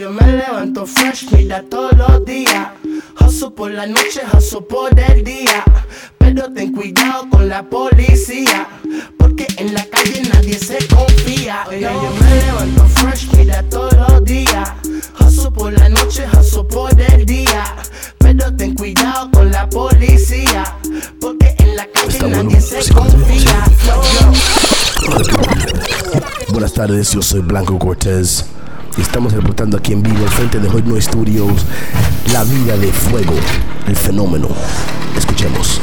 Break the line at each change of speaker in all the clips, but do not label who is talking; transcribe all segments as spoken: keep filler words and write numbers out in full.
yo me levanto fresh, mira todos los días. Hustle por la noche, hustle por el día. Pero ten cuidado con la policía, porque en la calle nadie se confía. Oye, yo me levanto fresh, mira todos los días. Hustle por la noche, hustle por el día. Pero ten cuidado con la policía, porque en la calle
Está
nadie
bueno,
se
sí,
confía.
Buenas tardes, yo soy Blanco Cortez y estamos reportando aquí en vivo al frente de Hood Noise Studios la vida de Fuego, el fenómeno. Escuchemos.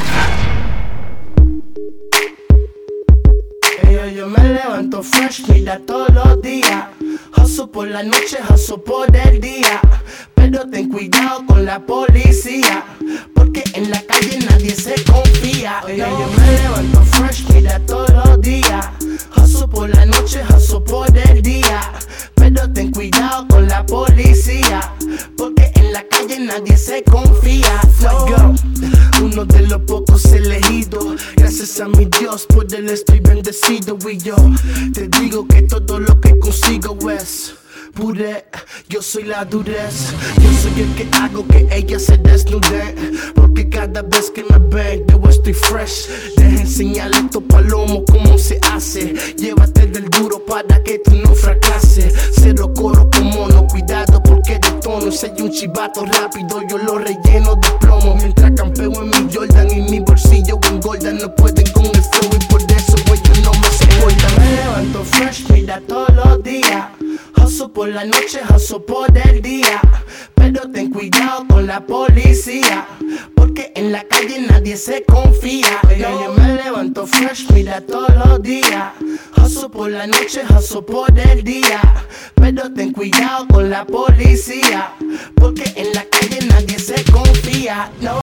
Yo, yo me levanto fresh, mira todos los días. Hustle por la noche, hustle por el día. Pero ten cuidado con la policía, porque en la calle nadie se confía. Oye, yo me levanto fresh, mira todos los días. Hustle por la noche, hustle por el día. Pero ten cuidado con la policía, porque en la calle nadie se confía. No. Uno de los pocos elegidos, gracias a mi Dios por él estoy bendecido. Y yo te digo que todo lo que consigo es pure, yo soy la durez. Yo soy el que hago que ella se desnude, porque cada vez que me ven yo estoy fresh. Deja enseñarle a estos palomos cómo se hace. Llévate del duro para que tú no fracases. Cero coro con mono, cuidado porque de tono. Soy un chivato rápido, yo lo relleno de plomo. Mientras campeo en mi Jordan y mi bolsillo engordan. No pueden con el flow y por eso pues yo no me soporta. Me levanto fresh, mira todos los días. Hustle por la noche, hustle por el día. Pero ten cuidado con la policía, porque en la calle nadie se confía. Oye, yo me levanto fresh, mira todos los días. Hustle por la noche, hustle por el día. Pero ten cuidado con la policía, porque en la calle nadie se confía. No.